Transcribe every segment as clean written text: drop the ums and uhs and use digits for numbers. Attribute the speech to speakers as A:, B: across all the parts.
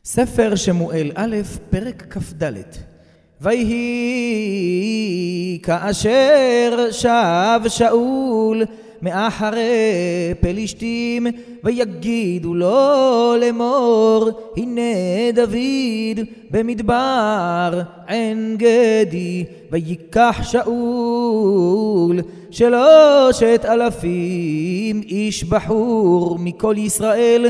A: ספר שמואל א', פרק כ"ד. ויהי כאשר שב שאול מאחרי פלישתים, ויגידו לו לאמור, הנה דוד במדבר עין גדי. ויקח שאול 3,000 איש בחור מכל ישראל,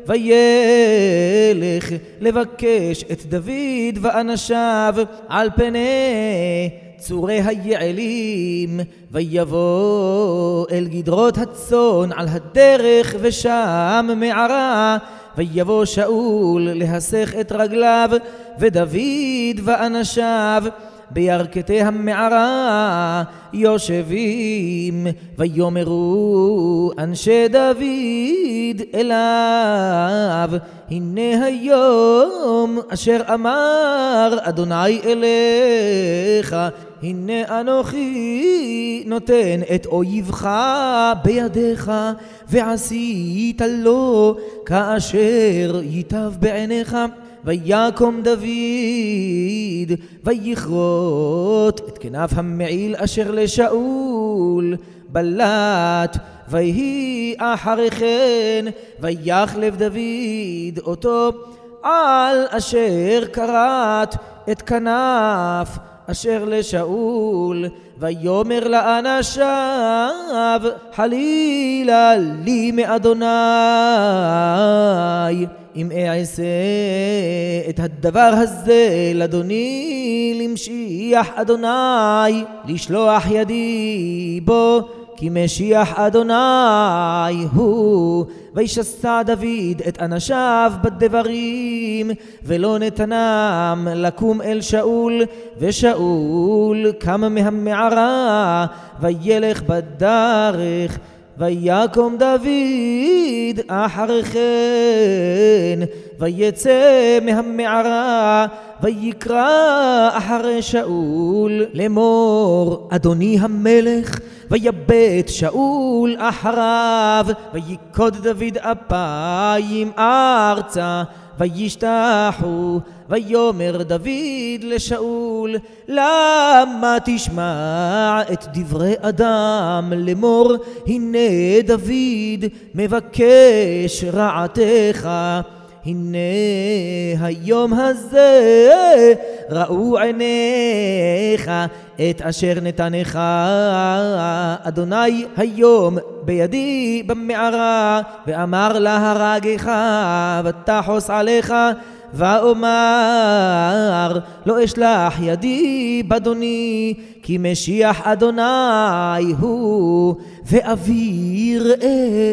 A: וילך לבקש את דוד ואנשיו על פני צורי היעלים, ויבוא אל גדרות הצאן על הדרך, ושם מערה. ויבוא שאול להסך את רגליו, ודוד ואנשיו בירכתי המערה יושבים. ויאמרו אנשי דוד אליו, הנה היום אשר אמר אדוני אליך, הנה אנוכי נותן את אויבך בידיך, ועשית לו כאשר ייטב בעיניך. ויקום דוד ויכרות את כנף המעיל אשר לשאול בלט. ויהי אחרי כן ויחלב דוד אותו על אשר כרת את כנף אשר לשאול. ויאמר לאנשיו, חלילה לי מאדוני אם אעשה את הדבר הזה לאדוני, למשיח אדוני לשלוח ידי בו, כי משיח אדוני הוא. וישסע דוד את אנשיו בדברים, ולא נתנם לקום אל שאול. ושאול קם מהמערה וילך בדרך. ויקום דוד אחרי כן ויצא מהמערה, ויקרא אחרי שאול לאמור, אדוני המלך. ויבט שאול אחריו, ויקוד דוד אפיים ארצה, וישתחו. ויאמר דוד לשאול, למה תשמע את דברי אדם לאמור, הנה דוד מבקש רעתך. הנה היום הזה ראו עיניך את אשר נתנך אדוני היום בידי במערה, ואמר להרגך ותחוס עליך. ואומר לא אשלח ידי באדוני, כי משיח אדוני הוא. ואבי ראה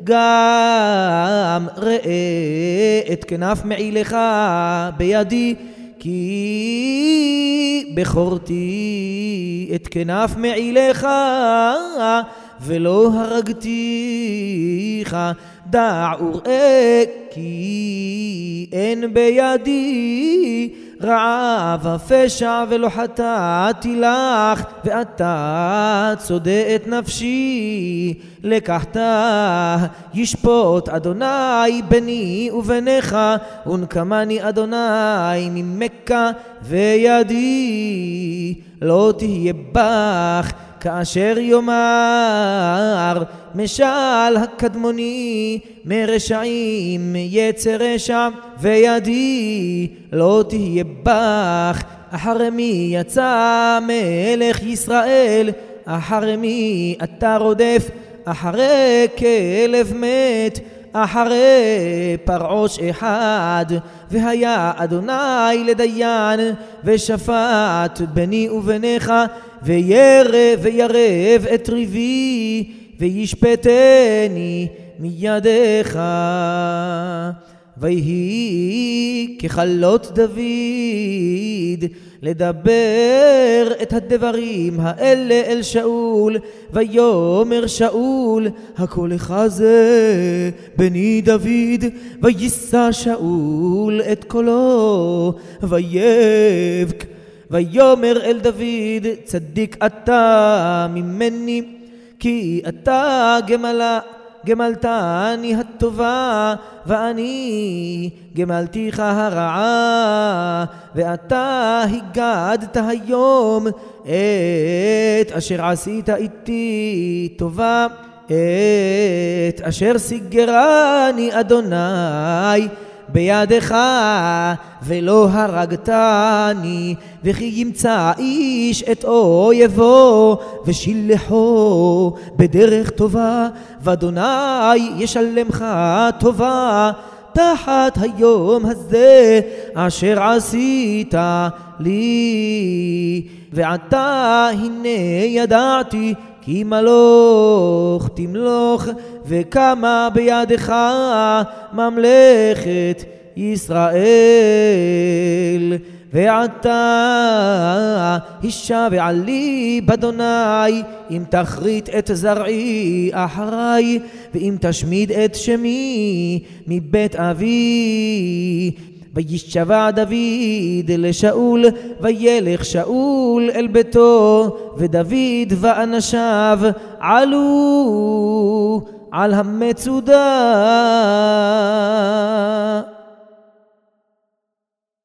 A: גם ראה את כנף מעילך בידי, כי בכורתי את כנף מעילך ולא הרגתיך. דע וראה כי אין בידי רעה ופשע, ולא חטאתי לך, ואתה צודה את נפשי. לקחת ישפוט אדוני ביני וביניך, ונקמני אדוני ממכה, וידי לא תהיה בך כאשר יאמר משל הקדמוני מרשעים יצא רשע. וידי לא תהיה בך אחרי מי יצא מלך ישראל, אחרי מי אתה רודף, אחרי כלב מת, אחרי פרעוש אחד. והיה אדוני לדיין ושפט ביני וביניך, וירב את ריבי, וישפטני מידיך. ויהי ככלות דוד לדבר את הדברים האלה אל שאול. ויאמר שאול, הקולך זה בני דוד. ויישא שאול את קולו ויבך. ויאמר אל דוד, צדיק אתה ממני, כי אתה גמלתני הטובה, ואני גמלתיך הרעה. ואתה הגדת היום את אשר עשית איתי טובה, את אשר סיגרני אדוני בידך, ולא הרגתני. וכי ימצא איש את אויבו ושילחו בדרך טובה, ואדוני ישלמך טובה תחת היום הזה אשר עשית לי. ועתה הנה ידעתי כי מלוך תמלוך, וקמה בידך ממלכת ישראל. ועתה הישבע לי באדוני, אם תכרית את זרעי אחרי, ואם תשמיד את שמי מבית אבי. וישבע דוד לשאול, וילך שאול אל ביתו, ודוד ואנשיו עלו על המצודה.